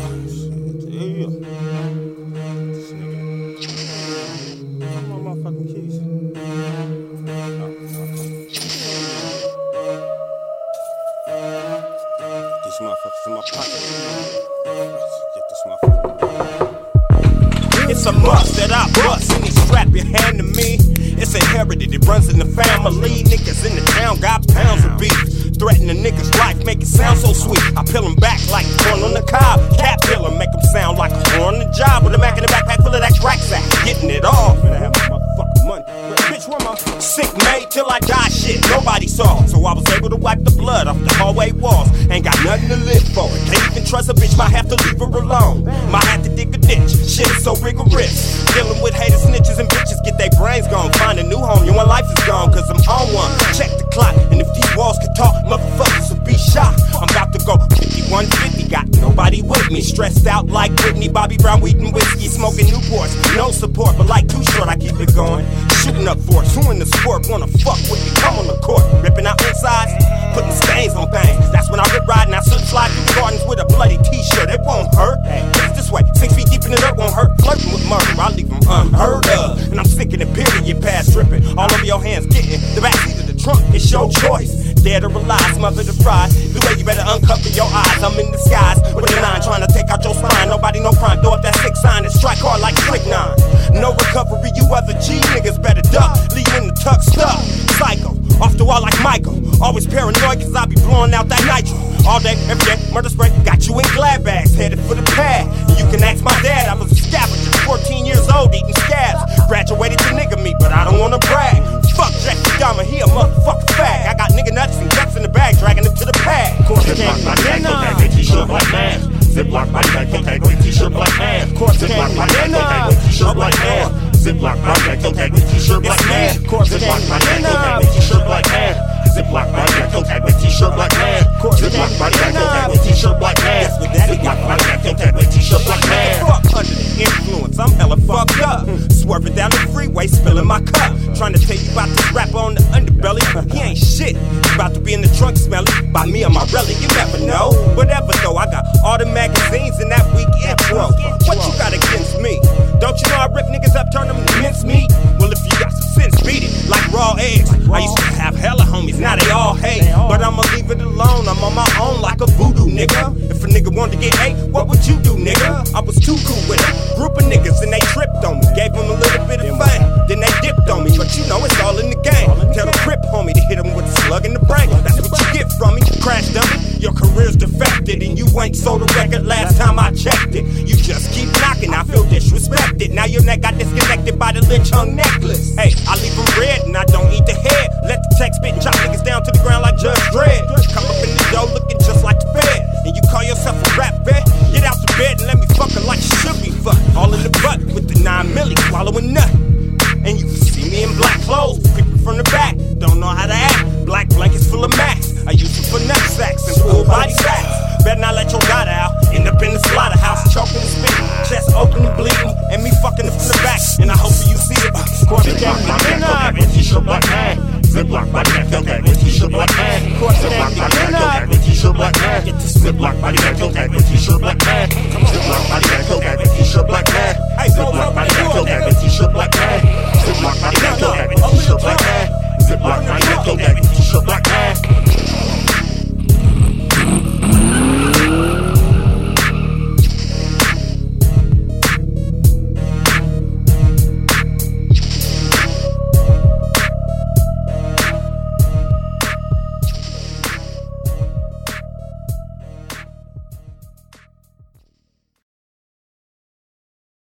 It's a must that I bust any strap you hand to me. It's inherited, it runs in the family. Niggas in the town got pounds of beef. Threaten a nigga's life, make it sound so sweet. I peel him back like corn on the cob. Cat pill him, make him sound like a horn on the job. With a Mac in the backpack full of that crack sack. Getting it all. Finna have my motherfucking money. Bitch, where my sick mate till I die shit nobody saw. So I was able to wipe the blood off the hallway walls. Ain't got nothing to live for. Can't even trust a bitch, might have to leave her alone. Might have to dig a ditch. Shit is so rigorous. Dealing with haters, snitches, and bitches get their brains gone. Find a new home, your life is gone, cause I'm on one. Check the clock, and if these walls could talk, motherfuckers would be shot. I'm about to go 5150, got nobody with me. Stressed out like Whitney, Bobby Brown, weed and whiskey. Smoking Newports, no support, but like Too Short, I keep it going. Shooting up forts, who in the sport wanna fuck with me? Come on the court, ripping out insides, putting stains on things. That's when I rip ride and I slip slide through gardens with a bloody t-shirt. It won't hurt, it's this way, 6 feet deep in the dirt won't hurt. Flirting with murder, I leave them unheard of. And I'm sick of the period pass dripping all over your hands, getting the backseat of the trunk. It's your choice, dead or alive, smothered or fried. The way you better uncover your eyes. I'm in disguise with a 9 trying to take out your spine. Nobody no crime, throw up that 6 sign and strike hard like Trick 9. No recovery, you other G niggas better duck. Leave you in the tuck stuck. Psycho, off the wall like Michael. Always paranoid cause I be blowing out that nitro. All day, every day, murder spray. Got you in glad bags, headed for the pad. And you can ask my dad, I was a scavenger, 14 years old eating scabs. Graduated to nigga meat, but I don't wanna brag. Fuck Jeffrey Dahmer, he a motherfucking fag. I got nigga nuts and guts in the bag, dragging them to the pad. Ziploc body bag, cocaine with t-shirt black man. Ziploc body bag, cocaine with t-shirt black man. Ziploc body bag, cocaine with t-shirt black man. Ziploc body bag, cocaine with t-shirt black man. Ziploc body bag, cocaine with t-shirt black man. Ziploc body bag, cocaine with t-shirt black man. Ziploc body bag, cocaine with t-shirt black man. Ziploc body bag, cocaine with t-shirt black man. Fuck under the influence, I'm hella fucked up. Swerving down the freeway, spilling my cup. Trying to tell you about this rapper on the underbelly. He ain't shit. About to be in the trunk smelling by me or my relly. You never know. Whatever though, I got all the magazines in that week intro. What you got against me? Don't you know I rip niggas up, turn them to mincemeat? Well, if you got some sense, beat it like raw eggs. I used to have hella homies, now they all hate. But I'ma leave it alone, I'm on my own like a voodoo nigga. If a nigga wanted to get ate, what would you do, nigga? I was too cool with it. Group of niggas and they tripped on me. Gave them a little bit of fame, then they dipped on me. But you know it's all in the game. Tell the crip homie to hit him with a slug in the brain. That's what you get from me, crash dummy. Your career's defected and you ain't sold a record last time I checked it. You just keep knocking, I feel disrespected. Now your neck got disconnected by the lynch hung necklace. Hey, I leave them red and I don't eat the head. Let the tech spit and chop niggas down to the ground like Judge Dredd. Come up in the door looking just like the Fed. And you call yourself a rap vet? Get out the bed and let me fuck her like she should be fucked. All in the butt with the 9 milli, swallowing nut. And you can see me in black clothes, creeping from the back. Don't know how to act, black blankets full of max. I use them for nut sacks and full body sacks. Better not let your God out, end up in the slaughterhouse, choking and spitting, chest open and bleeding, and me fucking it from the back. And I hope you see it. Ziploc body bag, cocaine with t-shirt black man. Ziploc body bag, cocaine with t-shirt black man. Ziploc body bag, cocaine with t-shirt black man. Ziploc body bag, cocaine with t-shirt black man. Ziploc body bag, cocaine with t-shirt black man. Ziploc body bag, cocaine with t-shirt black man. Ziploc body bag, cocaine with t-shirt black man. Ziploc body bag, cocaine